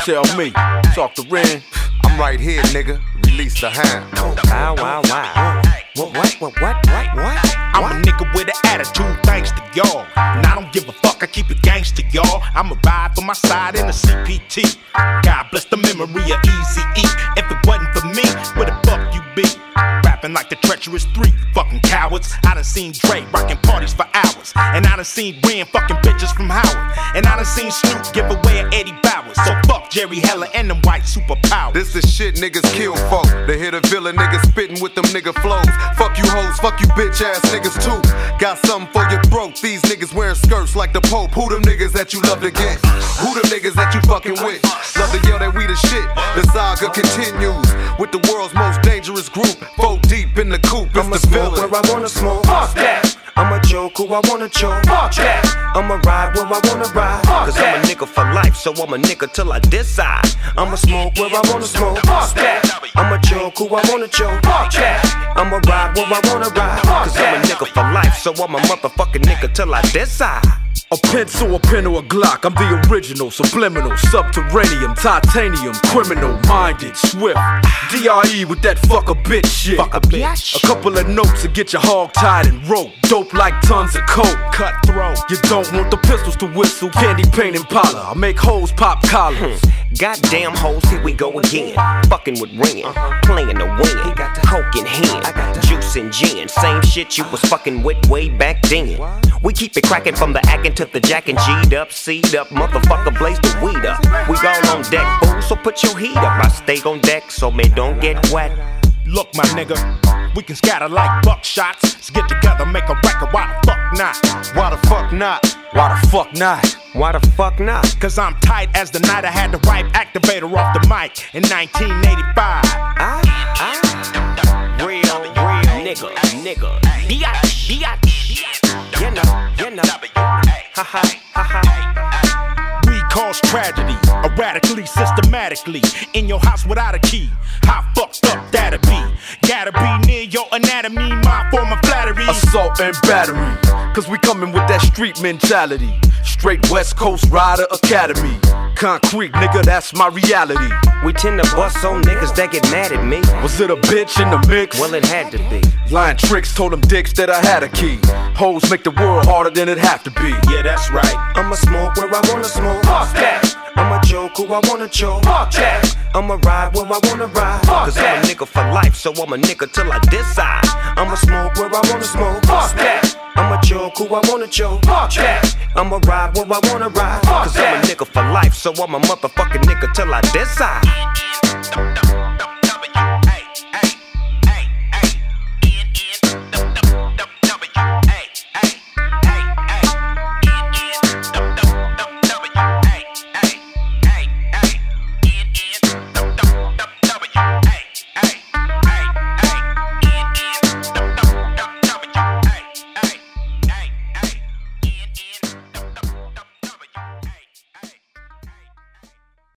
Tell me, talk to Ren. I'm right here, nigga. Release the hand. Wow. What? I'm a nigga with an attitude, thanks to y'all. And I don't give a fuck, I keep it gangsta, y'all. I'ma ride for my side in the CPT. God bless the memory of Eazy-E. If it wasn't for me, where the fuck you be? Rapping like the treacherous 3, fucking cowards. I done seen Dre rocking parties for hours. And I done seen Ren fucking bitches from Howard. And I done seen Snoop give away an Eddie Bowers. So fuck Jerry Heller and them white superpowers. This is shit niggas kill folk. They hit a villain niggas spitting with them nigga flows. Fuck you hoes, fuck you bitch ass niggas too. Got something for your throat. These niggas wearing skirts like the Pope. Who them niggas that you love to get? Who them niggas that you fucking with? Love to yell that we the shit. The saga continues with the world's most dangerous group. 4 deep in the coop. It's I'ma the smoke villain. where I wanna smoke. Fuck that. I'ma choke who I wanna choke. Fuck that. I'ma ride where I wanna ride. Cause I'm a nigga for life, so I'm a nigga till I decide. I'ma smoke where I wanna smoke. Fuck that. I'ma choke who I wanna choke. Fuck that. I'ma ride where I wanna ride. Cause I'm a nigga for life, so I'm a motherfucking nigga till I decide. A pencil, a pen, or a Glock. I'm the original, subliminal, subterranean, titanium, criminal, minded, swift. DRE with that fuck a bitch shit. Fuck a bitch. A couple of notes to get your hog tied and rope. Dope like tons of coke. Cutthroat. You don't want the pistols to whistle. Candy paint and Impala. I make hoes pop collars. Goddamn hoes, here we go again. Fucking with Ren, playing the win. Coke in hand, juice and gin. Same shit you was fucking with way back then. We keep it cracking from the acting to the jacking. G'd up, C'd up, motherfucker blaze the weed up. We all on deck, fool, so put your heat up. I stay on deck so me don't get wet. Look, my nigga, we can scatter like buckshots. Let's get together, make a record, why the fuck not? Why the fuck not? Why the fuck not? Why the fuck not? Cause I'm tight as the night I had the right activator off the mic in 1985. Real nigga. Biatch. You know. We cause tragedy, erratically, systematically. In your house without a key. How fucked up that'll be? Gotta be near your anatomy, my form of flattery. Assault and battery. Cause we coming with that street mentality. Straight West Coast Rider Academy. Concrete, nigga, that's my reality. We tend to bust on niggas that get mad at me. Was it a bitch in the mix? Well, it had to be. Lying tricks told them dicks that I had a key. Hoes make the world harder than it have to be. Yeah, that's right. I'ma smoke where I wanna smoke. Fuck that. I'ma choke who I wanna choke. Fuck that. I'ma ride where I wanna ride. Cause I'm a nigga for life, so I'm a nigga till I decide. I'ma smoke where I wanna smoke. Fuck that. I'ma choke who I wanna choke. Fuck that. I'ma ride where I wanna ride. Cause I'm a nigga for life, so I'm a motherfucking nigga till I decide.